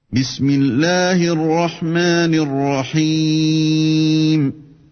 بسم الله الرحمن الرحيم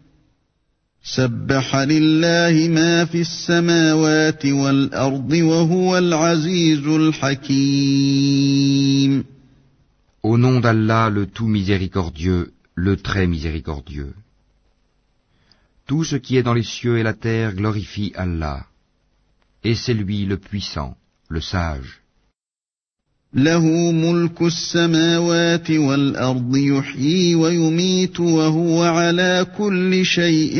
سبح لله ما في السماوات والأرض وهو العزيز الحكيم. Au nom d'Allah, le tout miséricordieux, le très miséricordieux. Tout ce qui est dans les cieux et la terre glorifie Allah. Et c'est lui le puissant, le sage. له ملك السماوات والأرض يحيي ويميت وهو على كل شيء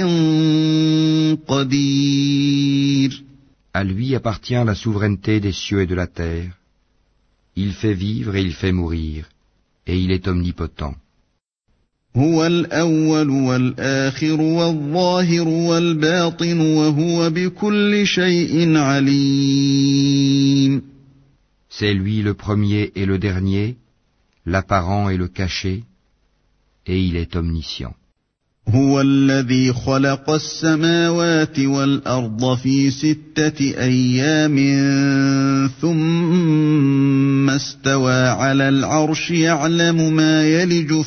قدير. À lui appartient la souveraineté des cieux et de la terre. Il fait vivre et il fait mourir, et il est omnipotent. هو الأول والآخر والظاهر والباطن وهو بكل شيء عليم. C'est lui le premier et le dernier, l'apparent et le caché, et il est omniscient. هو الذي خلق السماوات والأرض في 6 أيام ثم استوى على العرش يعلم ما يلج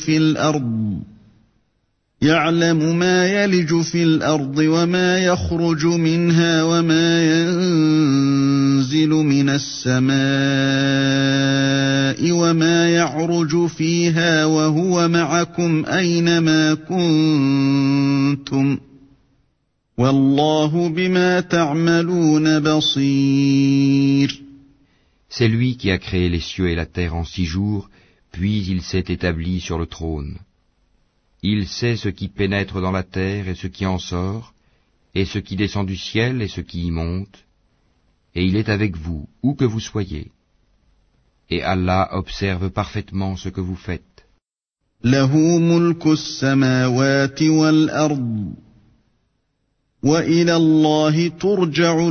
في الأرض وما يخرج منها وما ينزل من السماء وما يعرج فيها وهو معكم أينما كنتم والله بما تعملون بصير. C'est lui qui a créé les cieux et la terre en 6 jours, puis il s'est établi sur le trône. Il sait ce qui pénètre dans la terre et ce qui en sort, et ce qui descend du ciel et ce qui y monte, et il est avec vous, où que vous soyez. Et Allah observe parfaitement ce que vous faites. له ملك السماوات والأرض وإلى الله ترجع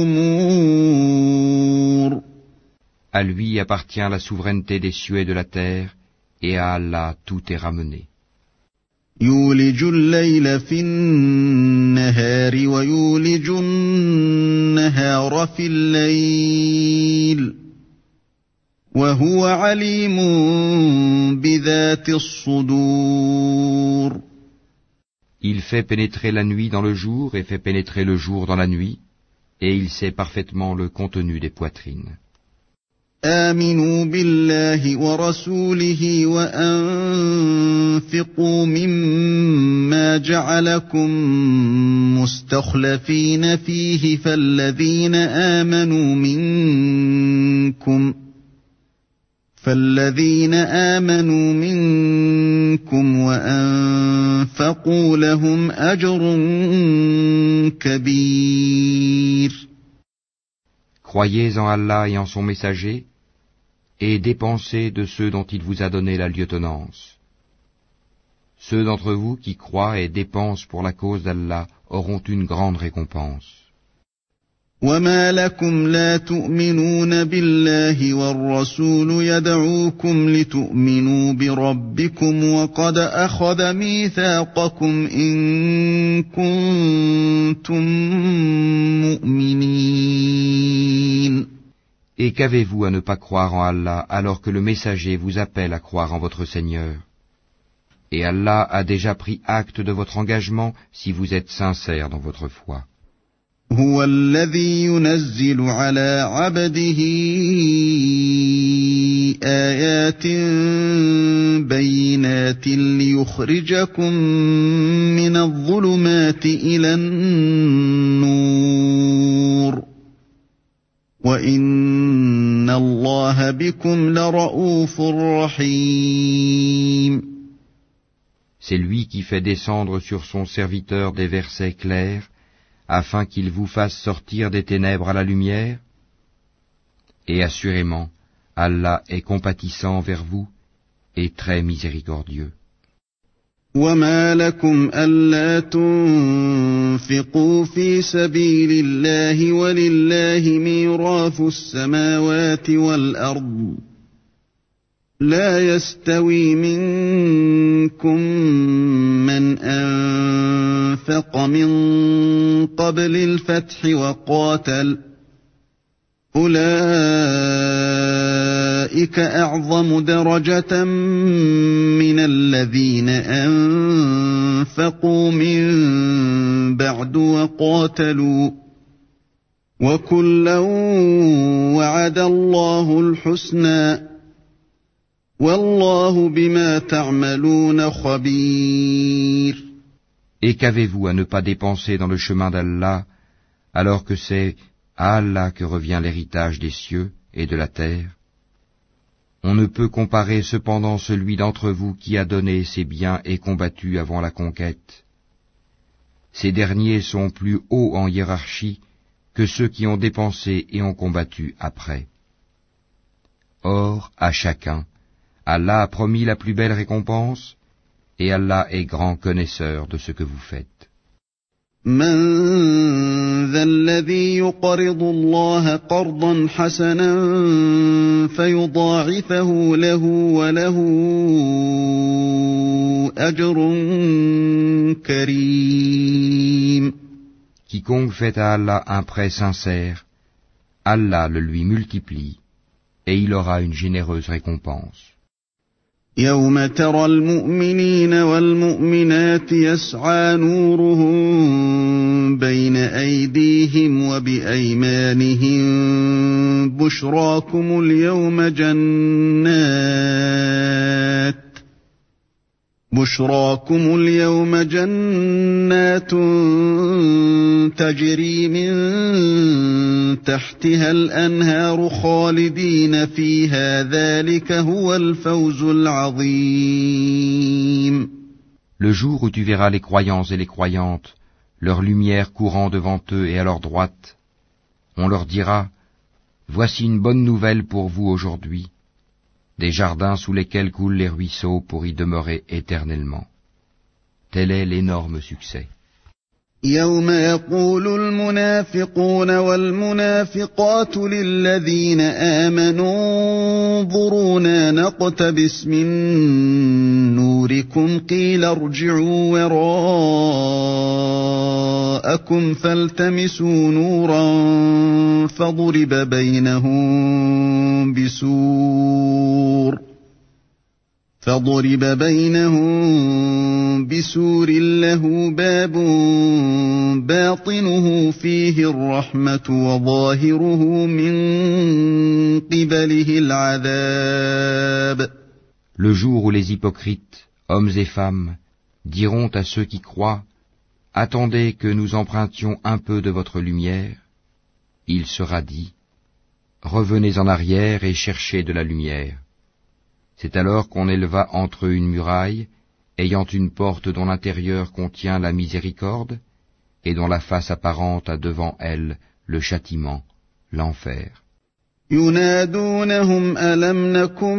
الأمور. À lui appartient la souveraineté des cieux et de la terre, et à Allah tout est ramené. يولج الليل في النهار ويولج النهار في الليل وهو عليم بذات الصدور. Il fait pénétrer la nuit dans le jour et fait pénétrer le jour dans la nuit, et il sait parfaitement le contenu des poitrines. آمنوا بالله ورسوله وأنفقوا مما جعلكم مستخلفين فيه فالذين آمنوا منكم وأنفقوا لهم أجر كبير. Croyez en Allah et en son messager, et dépensez de ceux dont il vous a donné la lieutenance. Ceux d'entre vous qui croient et dépensent pour la cause d'Allah auront une grande récompense. وما لكم لا تؤمنون بالله والرسول يدعوكم لتؤمنوا بربكم وقد أخذ ميثاقكم إن كنتم مؤمنين. Et qu'avez-vous à ne pas croire en Allah alors que le messager vous appelle à croire en votre Seigneur? Et Allah a déjà pris acte de votre engagement si vous êtes sincère dans votre foi. هو الذي ينزل على عبده آيات بينات ليخرجكم من الظلمات إلى النور وإن الله بكم لرؤوف رحيم. C'est lui qui fait descendre sur son serviteur des versets clairs afin qu'il vous fasse sortir des ténèbres à la lumière. Et assurément, Allah est compatissant envers vous et très miséricordieux. وما لكم ألا تنفقوا في سبيل الله ولله ميراث السماوات والأرض لا يستوي منكم من أنفق من قبل الفتح أولئك أعظم درجة من الذين أنفقوا من بعد وقاتلوا وكلا وعد الله الحسنى والله بما تعملون خبير. Et qu'avez-vous à ne pas dépenser dans le chemin d'Allah, alors que c'est à Allah que revient l'héritage des cieux et de la terre? On ne peut comparer cependant celui d'entre vous qui a donné ses biens et combattu avant la conquête. Ces derniers sont plus hauts en hiérarchie que ceux qui ont dépensé et ont combattu après. Or, à chacun, Allah a promis la plus belle récompense, et Allah est grand connaisseur de ce que vous faites. من ذا الذي يقرض الله قرضا حسنا فيضاعفه له وله أجر كريم. Quiconque fait à Allah un prêt sincère, Allah le lui multiplie, et il aura une généreuse récompense. يوم ترى المؤمنين والمؤمنات يسعى نورهم بين أيديهم وبأيمانهم بشراكم اليوم جنات تجري من تحتها الأنهار خالدين فيها ذلك هو الفوز العظيم. Le jour où tu verras les croyants et les croyantes, leur lumière courant devant eux et à leur droite, on leur dira, voici une bonne nouvelle pour vous aujourd'hui, des jardins sous lesquels coulent les ruisseaux pour y demeurer éternellement. Tel est l'énorme succès. يوم يقول المنافقون والمنافقات للذين آمنوا انظرونا نقتبس من نوركم قيل ارجعوا وراءكم فالتمسوا نورا فضرب بينهم بسور له باب باطنه فيه الرحمة وظاهره من قبله العذاب. Le jour où les hypocrites, hommes et femmes, diront à ceux qui croient, attendez que nous empruntions un peu de votre lumière, il sera dit, revenez en arrière et cherchez de la lumière. C'est alors qu'on éleva entre eux une muraille, ayant une porte dont l'intérieur contient la miséricorde, et dont la face apparente a devant elle le châtiment, l'enfer. ينادونهم ألم نكن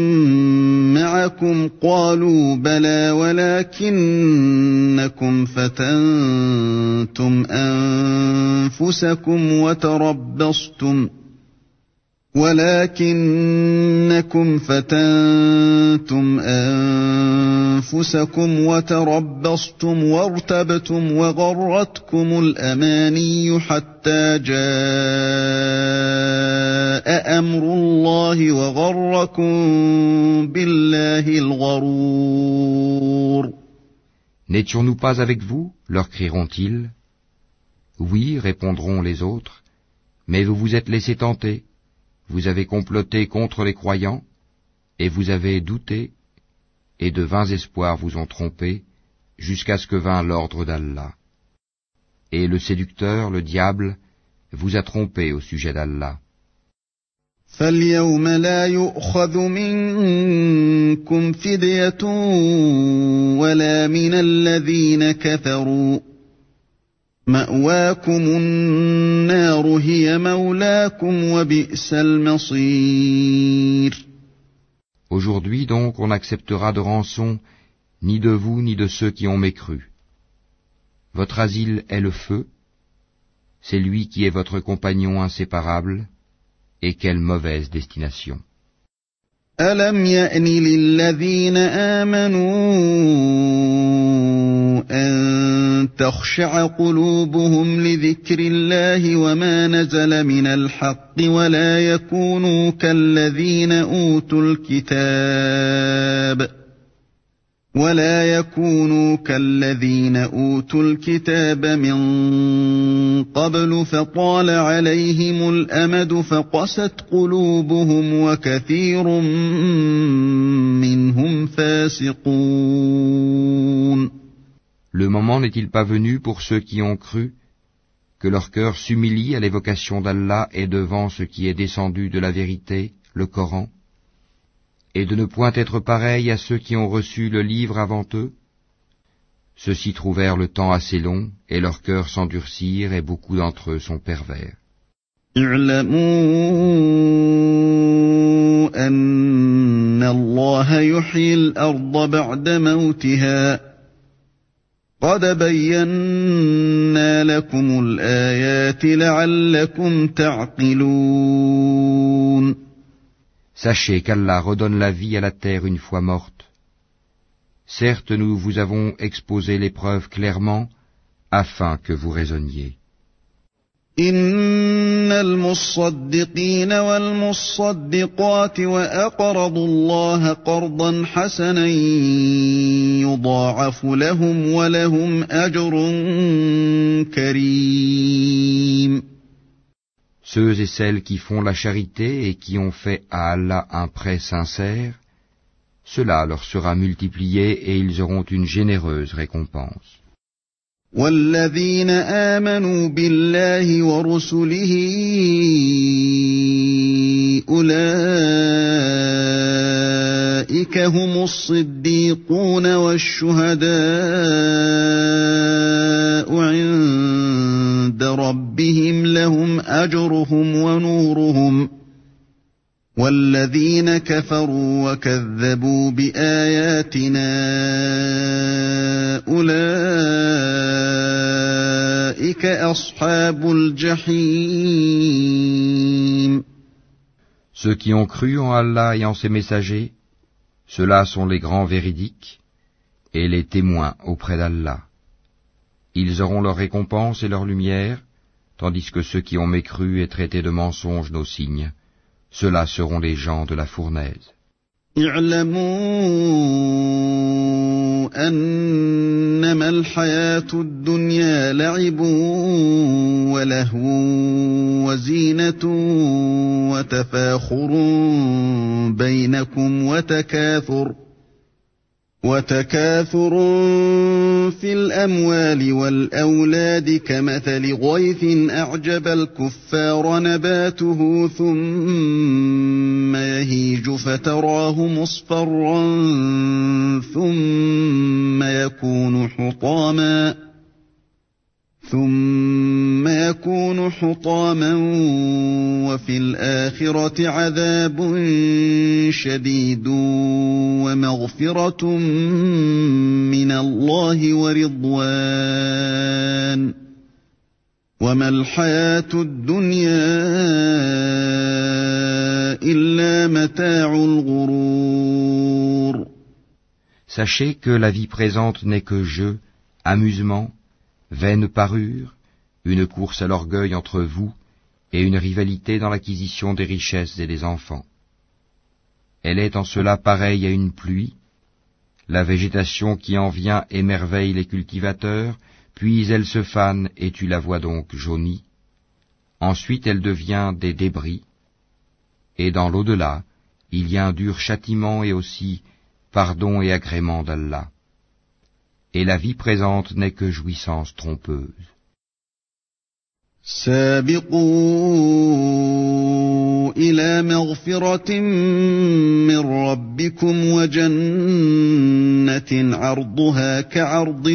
معكم قالوا بلى ولكنكم فتنتم أنفسكم وتربصتم وارتبتم وغرتكم الأماني حتى جاء أمر الله وغركم بالله الغرور. N'étions-nous pas avec vous, leur crieront-ils. Oui, répondront les autres, mais vous vous êtes laissés tenter, vous avez comploté contre les croyants, et vous avez douté, et de vains espoirs vous ont trompé, jusqu'à ce que vint l'ordre d'Allah. Et le séducteur, le diable, vous a trompé au sujet d'Allah. فَالْيَوْمَ لَا يُؤْخَذُ مِنكُمْ فِدْيَةٌ وَلَا مِنَ الَّذِينَ كَفَرُوا مَأْوَاكُمُ النَّارُ هِيَ مَوْلَاكُمْ وَبِئْسَ الْمَصِيرُ. Aujourd'hui donc on n'acceptera de rançon ni de vous ni de ceux qui ont mécru. Votre asile est le feu, c'est lui qui est votre compagnon inséparable, et quelle mauvaise destination. ألم يأن للذين آمنوا أن تخشع قلوبهم لذكر الله وما نزل من الحق ولا يكونوا كالذين أوتوا الكتاب من قبل فطال عليهم الأمد فقست قلوبهم وكثير منهم فاسقون. Le moment n'est-il pas venu pour ceux qui ont cru que leur cœur s'humilie à l'évocation d'Allah et devant ce qui est descendu de la vérité, le Coran, et de ne point être pareil à ceux qui ont reçu le livre avant eux? Ceux-ci trouvèrent le temps assez long, et leurs cœurs s'endurcirent, et beaucoup d'entre eux sont pervers. اعلموا أن الله يحيي الأرض بعد موتها قد بينا لكم الآيات لعلكم تعقلون. Sachez qu'Allah redonne la vie à la terre une fois morte. Certes, nous vous avons exposé les preuves clairement, afin que vous raisonniez. إن المصدقين والمصدقات وأقرضوا الله قرضا حسنا يضاعف لهم ولهم أجر كريم. Ceux et celles qui font la charité et qui ont fait à Allah un prêt sincère, cela leur sera multiplié et ils auront une généreuse récompense. والذين آمنوا بالله ورسله أولئك هم الصديقون والشهداء عند ربهم لهم أجرهم ونورهم والذين كفروا وكذبوا بآياتنا أولئك أصحاب الجحيم. Ceux qui ont cru en Allah et en ses messagers, ceux-là sont les grands véridiques et les témoins auprès d'Allah. Ils auront leur récompense et leur lumière, tandis que ceux qui ont mécru et traité de mensonges nos signes, ceux-là seront les gens de la fournaise. اعلموا أنما الحياة الدنيا لعب ولهو وزينة وتفاخر بينكم وتكاثر في الأموال والأولاد كمثل غيث أعجب الكفار نباته ثم يهيج فتراه مصفرا ثم يكون حطاما وفي الآخرة عذاب شديد ومغفرة من الله ورضوان وما الحياة الدنيا إلا متاع الغرور. Sachez que la vie présente n'est que jeu, amusement, vaine parure, une course à l'orgueil entre vous et une rivalité dans l'acquisition des richesses et des enfants. Elle est en cela pareille à une pluie, la végétation qui en vient émerveille les cultivateurs, puis elle se fane et tu la vois donc jaunie. Ensuite elle devient des débris, et dans l'au-delà, il y a un dur châtiment et aussi pardon et agrément d'Allah. Et la vie présente n'est que jouissance trompeuse. سابقوا إلى مغفرة من ربكم وجنة عرضها كعرض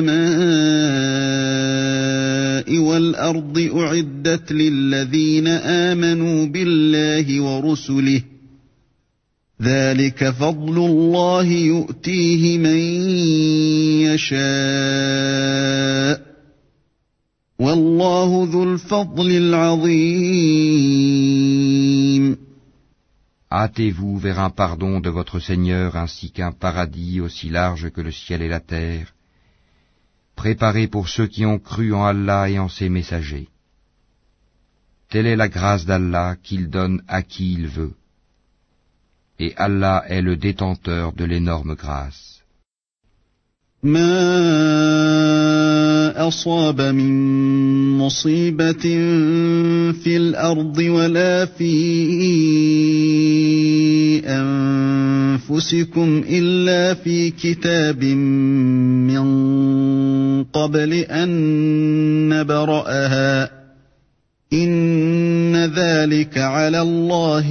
السماء والأرض أعدت للذين آمنوا بالله ورسله ذلك فضل الله يؤتيه من يشاء والله ذو الفضل العظيم. hâtez-vous vers un pardon de votre Seigneur ainsi qu'un paradis aussi large que le ciel et la terre, préparé pour ceux qui ont cru en Allah et en ses messagers. Telle est la grâce d'Allah qu'il donne à qui il veut. Et Allah est le détenteur de l'énorme grâce. ما أصاب من مصيبة في الأرض ولا في أنفسكم إلا في كتاب من قبل أن نبرأها إن ذلك على الله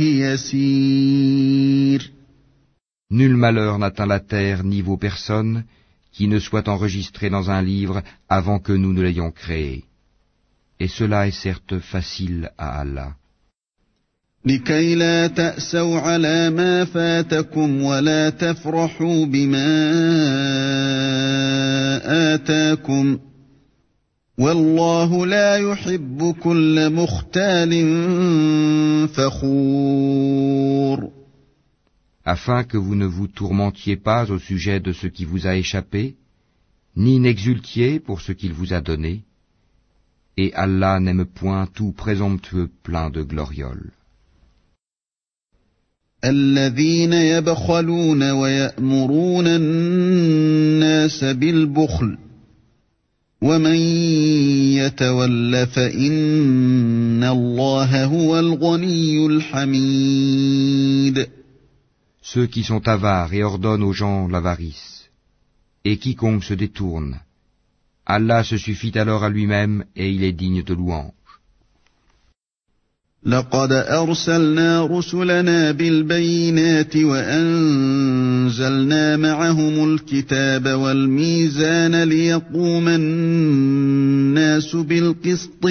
يسير. Nul malheur n'atteint la terre ni vos personnes qui ne soit enregistré dans un livre avant que nous ne l'ayons créé. Et cela est certes facile à Allah. لكي لا تأسوا على ما فاتكم ولا تفرحوا بما آتاكم والله لا يحب كل مختال فخور. Afin que vous ne vous tourmentiez pas au sujet de ce qui vous a échappé, ni n'exultiez pour ce qu'il vous a donné, et Allah n'aime point tout présomptueux plein de glorioles. الذين يبخلون ويأمرون الناس بالبخل ومن يتول فإن الله هو الغني الحميد. Ceux qui sont avares et ordonnent aux gens l'avarice, et quiconque se détourne, Allah se suffit alors à lui-même et il est digne de louange. لقد أرسلنا رسلنا بالبينات وأنزلنا معهم الكتاب والميزان ليقوم الناس بالقسط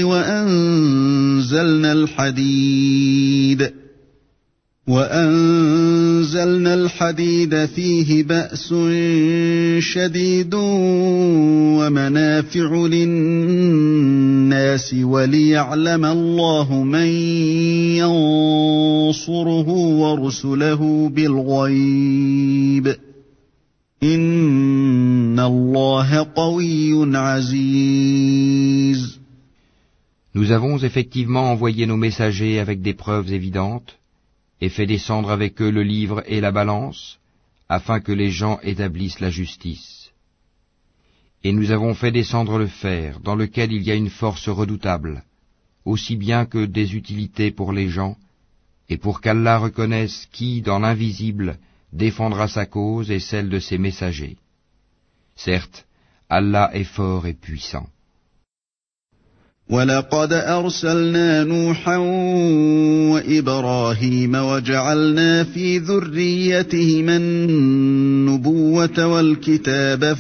وأنزلنا الحديد فيه بأس شديد ومنافع للناس وليعلم الله من ينصره ورسله بالغيب إن الله قوي عزيز. Nous avons effectivement envoyé nos messagers avec des preuves évidentes, et fait descendre avec eux le livre et la balance, afin que les gens établissent la justice. Et nous avons fait descendre le fer, dans lequel il y a une force redoutable, aussi bien que des utilités pour les gens, et pour qu'Allah reconnaisse qui, dans l'invisible, défendra sa cause et celle de ses messagers. Certes, Allah est fort et puissant. وَلَقَدْ أَرْسَلْنَا نُوحًا وَإِبْرَاهِيمَ وَجَعَلْنَا فِي ذُرِّيَّتِهِمَا النُّبُوَّةَ وَالْكِتَابَ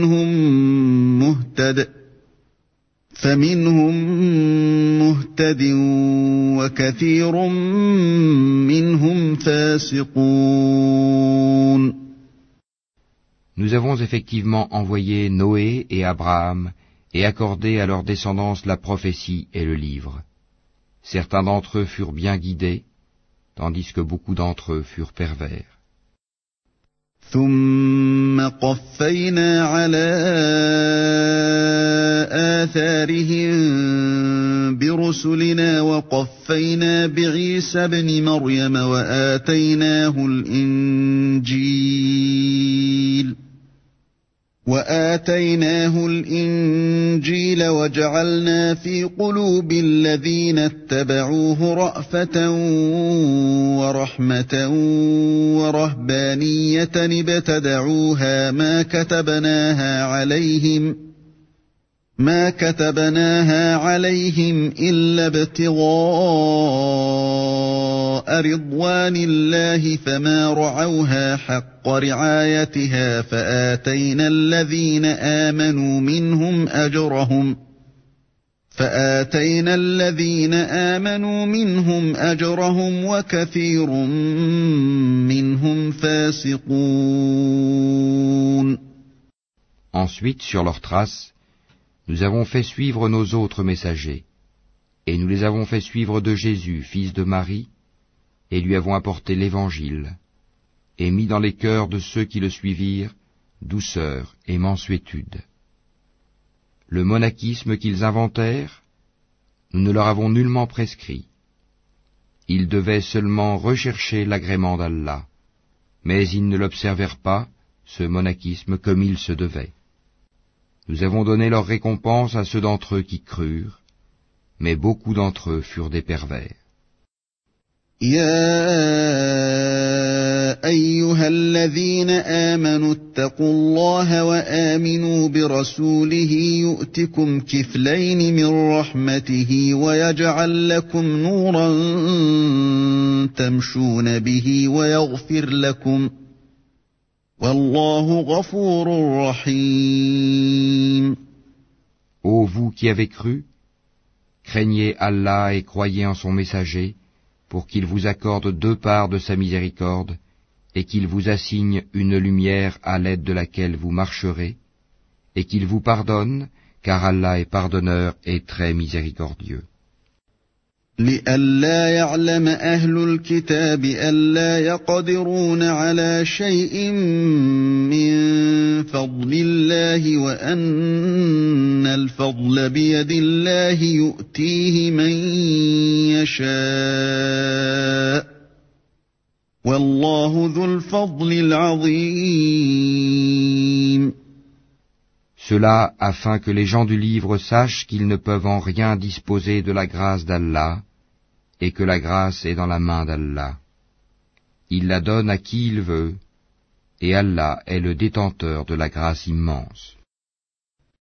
فَمِنْهُم مُّهْتَدٍ وَكَثِيرٌ مِّنْهُمْ فَاسِقُونَ. Nous avons effectivement envoyé Noé et Abraham et accordé à leur descendance la prophétie et le livre. Certains d'entre eux furent bien guidés, tandis que beaucoup d'entre eux furent pervers. ثم قفينا على آثارهم برسلنا وقفينا بعيسى ابن مريم وآتيناه الإنجيل وجعلنا في قلوب الذين اتبعوه رأفة ورحمة ورهبانية ابتدعوها ما كتبناها عليهم إلا ابتغاء رضوان الله فما رعوها حق رعايتها فآتينا الذين آمنوا منهم أجرهم وكثير منهم فاسقون. Ensuite, sur leurs traces, nous avons fait suivre nos autres messagers, et nous les avons fait suivre de Jésus, fils de Marie, et lui avons apporté l'Évangile, et mis dans les cœurs de ceux qui le suivirent douceur et mansuétude. Le monachisme qu'ils inventèrent, nous ne leur avons nullement prescrit. Ils devaient seulement rechercher l'agrément d'Allah, mais ils ne l'observèrent pas, ce monachisme, comme il se devait. Nous avons donné leur récompense à ceux d'entre eux qui crurent, mais beaucoup d'entre eux furent des pervers. يا أيها الذين آمنوا اتقوا الله وآمنوا برسوله يؤتكم كفلين من رحمته ويجعل لكم نورا تمشون به ويغفر لكم والله غفور رحيم. Ô vous qui avez cru, craignez Allah et croyez en son messager, pour qu'il vous accorde 2 parts de sa miséricorde, et qu'il vous assigne une lumière à l'aide de laquelle vous marcherez, et qu'il vous pardonne, car Allah est pardonneur et très miséricordieux. لئلا يعلم أهل الكتاب ألا يقدرون على شيء من فضل الله وأن الفضل بيد الله يؤتيه من يشاء والله ذو الفضل العظيم. Cela afin que les gens du livre sachent qu'ils ne peuvent en rien disposer de la grâce d'Allah, et que la grâce est dans la main d'Allah. Il la donne à qui il veut, et Allah est le détenteur de la grâce immense.